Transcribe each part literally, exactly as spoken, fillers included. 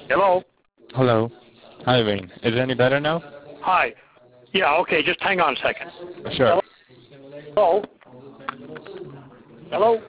Hello? Hello. Hi, Wayne. Is it any better now? Hi. Yeah, okay, just hang on a second. Sure. Hello? Hello?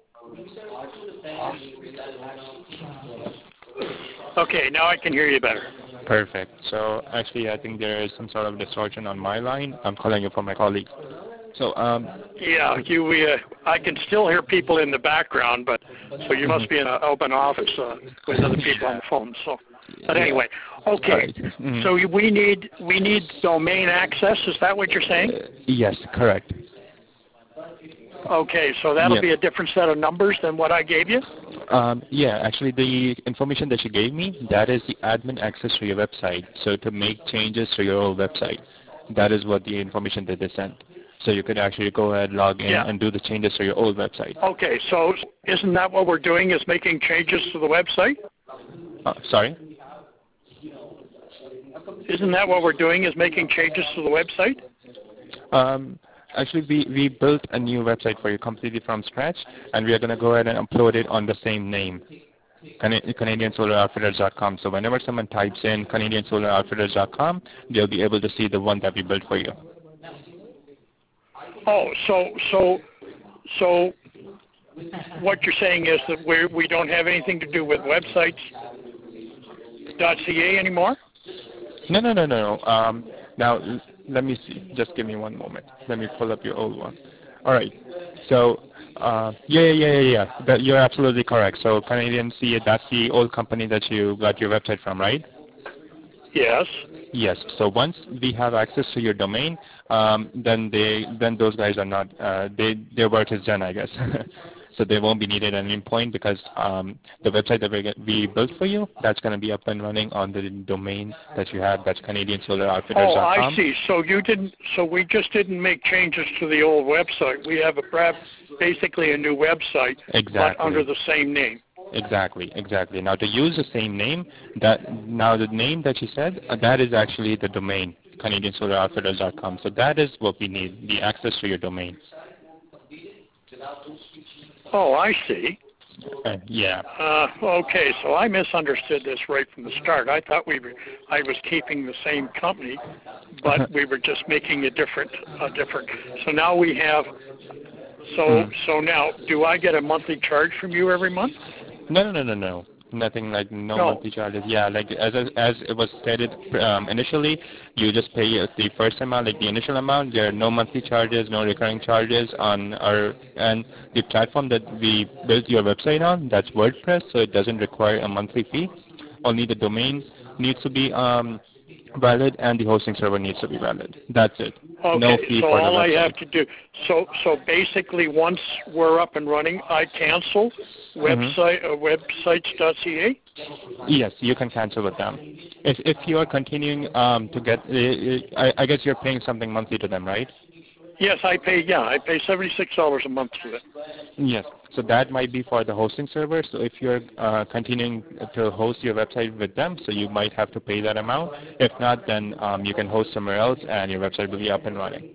Okay, now I can hear you better. Perfect. So actually, I think there is some sort of distortion on my line. I'm calling you from my colleague. So, um, Yeah, you. We, uh, I can still hear people in the background, but so you must be in an open office uh, with other people on the phone. So, but yeah. anyway, okay. All right. Mhm. So we need we need domain access. Is that what you're saying? Uh, yes, correct. Okay, so that'll Yeah. be a different set of numbers than what I gave you. Um, yeah, actually the information that you gave me, that is the admin access to your website. So to make changes to your old website, that is what the information that they sent. So you could actually go ahead, log in, Yeah. and do the changes to your old website. Okay, so isn't that what we're doing? Is making changes to the website? Uh, sorry? Isn't that what we're doing? Is making changes to the website? Um, actually, we, we built a new website for you completely from scratch, and we are going to go ahead and upload it on the same name, Canadian Solar Outfitters dot com. So whenever someone types in Canadian Solar Outfitters dot com, they'll be able to see the one that we built for you. Oh, so so so what you're saying is that we we don't have anything to do with websites .ca anymore? No, no, no, no. no. Um, now, l- let me see. Just give me one moment. Let me pull up your old one. All right. So, uh, yeah, yeah, yeah, yeah. yeah. That, you're absolutely correct. So, Canadian C A, that's the old company that you got your website from, right? Yes. Yes. So once we have access to your domain, um, then they then those guys are not uh, they their work is done, I guess. So they won't be needed at any point because um, the website that we get, we built for you, that's going to be up and running on the domain that you have. That's Canadian Solar Outfitters Oh, dot I com. see. So you didn't. So we just didn't make changes to the old website. We have a prep, basically a new website, but under Exactly. the same name. Exactly, exactly. Now to use the same name, that now the name that you said, uh, that is actually the domain, Canadian Solar Outfitters dot com. So that is what we need, the access to your domain. Oh, I see. Uh, yeah. Uh, okay, so I misunderstood this right from the start. I thought we were, I was keeping the same company, but we were just making a different, a different. So now we have. So Mm. so now, do I get a monthly charge from you every month? No, no, no, no, no. Nothing like no No. monthly charges. Yeah, like as as it was stated um, initially, you just pay uh, the first amount, like the initial amount. There are no monthly charges, no recurring charges on our and the platform that we built your website on. That's WordPress, so it doesn't require a monthly fee. Only the domain needs to be um, valid and the hosting server needs to be valid. That's it. No Okay, fee so for the all I have website. to do, so so basically, once we're up and running, I cancel Mm-hmm. website uh, websites.ca. Yes, you can cancel with them. If if you are continuing um, to get, uh, I, I guess you're paying something monthly to them, right? Yes, I pay. Yeah, I pay seventy-six dollars a month for it. Yes. So that might be for the hosting server. So if you're uh, continuing to host your website with them, so you might have to pay that amount. If not, then um, you can host somewhere else, and your website will be up and running.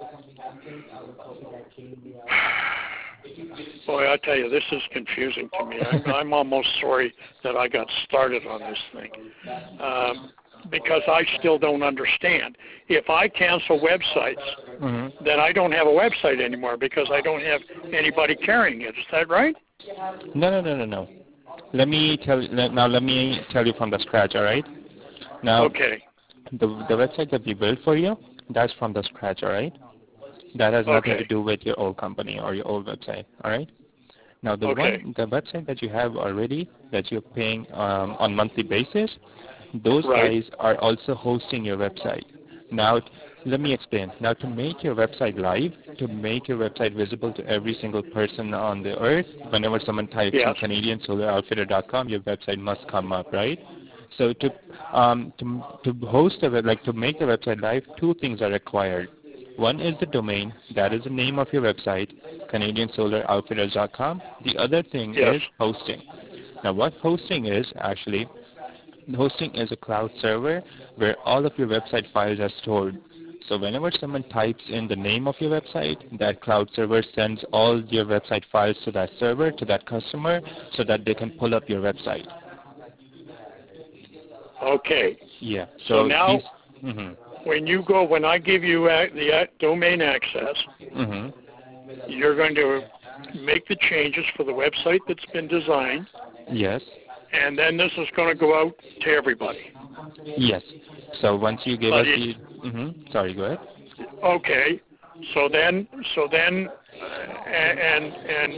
Boy, I tell you, this is confusing to me. I'm, I'm almost sorry that I got started on this thing. Um, because I still don't understand. If I cancel websites, Mm-hmm. then I don't have a website anymore because I don't have anybody carrying it. Is that right? No, no, no, no, no. Let me tell let, now. Let me tell you from the scratch. All right. Now, Okay. the the website that we built for you, that's from the scratch. All right. That has nothing to Okay. do with your old company or your old website. All right. Now the Okay. one, the website that you have already that you're paying um, on monthly basis, those Right. guys are also hosting your website. Now, let me explain. Now, to make your website live, to make your website visible to every single person on the earth, whenever someone types in Yes. Canadian Solar Outfitter dot com, your website must come up, right? So to um, to to host a web, like to make the website live, two things are required. One is the domain, that is the name of your website, Canadian Solar Outfitters dot com. The other thing Yes. is hosting. Now what hosting is actually, hosting is a cloud server where all of your website files are stored. So whenever someone types in the name of your website, that cloud server sends all your website files to that server, to that customer, so that they can pull up your website. Okay. Yeah. So, So now, these. Mm-hmm. when you go, when I give you uh, the uh, domain access, Mm-hmm. you're going to make the changes for the website that's been designed, Yes. and then this is going to go out to everybody. Yes. So once you give But us it, the. Mm-hmm. Sorry. Go ahead. okay. So then, so then, uh, and and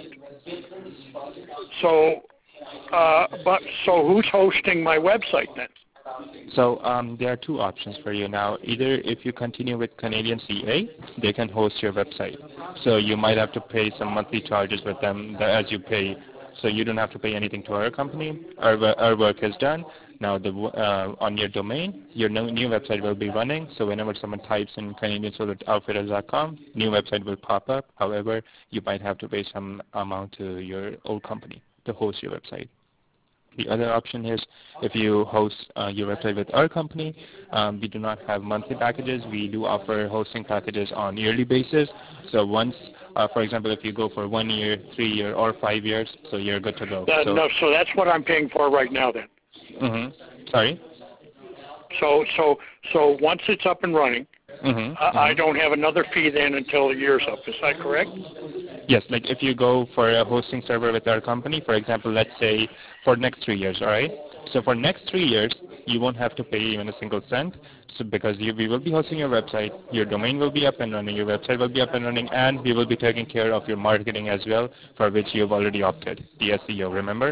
so, uh, but so who's hosting my website then? So um, there are two options for you now. Either if you continue with Canadian C A, they can host your website. So you might have to pay some monthly charges with them as you pay. So you don't have to pay anything to our company. Our, our work is done. Now the, uh, on your domain, your new, new website will be running. So whenever someone types in Canadian Solar Outfitters dot com, new website will pop up. However, you might have to pay some amount to your old company to host your website. The other option is if you host uh, your website with our company, um, we do not have monthly packages. We do offer hosting packages on yearly basis. So once, uh, for example, if you go for one year, three year, or five years, so you're good to go. Uh, So, no, so that's what I'm paying for right now then. mm-hmm. Sorry? So so so once it's up and running, Mm-hmm. I, I Mm-hmm. don't have another fee then until the year's up. Is that correct? Yes, like if you go for a hosting server with our company, for example, let's say for next three years, all right? So for next three years, you won't have to pay even a single cent, so because you, we will be hosting your website, your domain will be up and running, your website will be up and running, and we will be taking care of your marketing as well, for which you've already opted, the S E O, remember?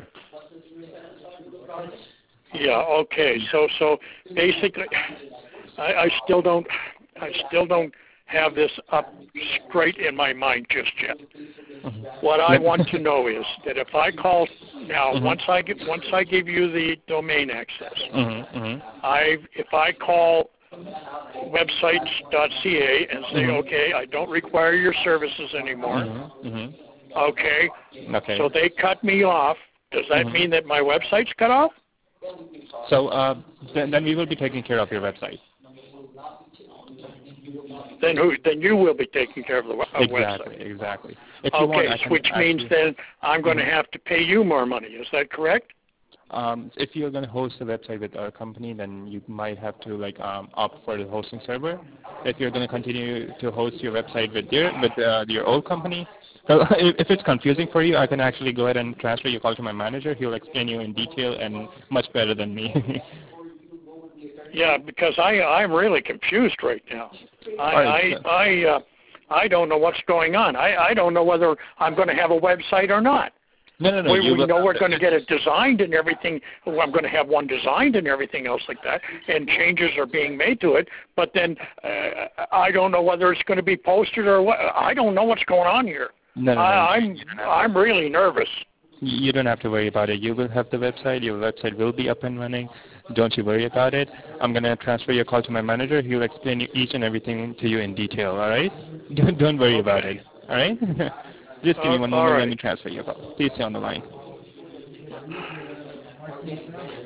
Yeah. Okay. So so basically, I, I still don't I still don't have this up straight in my mind just yet. Mm-hmm. What I Let- want to know is that if I call now, Mhm. once I get once I give you the domain access, Mm-hmm. Mm-hmm. I if I call websites dot c a and say, Mhm. okay, I don't require your services anymore. Mm-hmm. Mm-hmm. Okay, Okay. so they cut me off. Does that Mhm. mean that my website's cut off? So uh, then, then we will be taking care of your website. Then who? Then you will be taking care of the we- uh, Exactly, website. exactly. If you want, Okay, I can which means actually. then I'm going to Mhm. have to pay you more money. Is that correct? Um, if you're going to host a website with our company, then you might have to like um, opt for the hosting server. If you're going to continue to host your website with your with uh, your old company, so if, if it's confusing for you, I can actually go ahead and transfer your call to my manager. He'll explain you in detail and much better than me. Yeah, because I I'm really confused right now. I All right. I So, I, uh, I don't know what's going on. I I don't know whether I'm going to have a website or not. no, no, no. We, You we will. know we're going to get it designed and everything. Well, I'm going to have one designed and everything else like that, and changes are being made to it. But then uh, I don't know whether it's going to be posted or what. I don't know what's going on here. No, no, no. I, I'm You don't have to- I'm really nervous. You don't have to worry about it. You will have the website. Your website will be up and running. Don't you worry about it. I'm going to transfer your call to my manager. He'll explain you each and everything to you in detail, all right? Don't, don't worry about Okay. it, all right? Just give me Uh, one all moment. Let right. me transfer your call. Please stay on the line.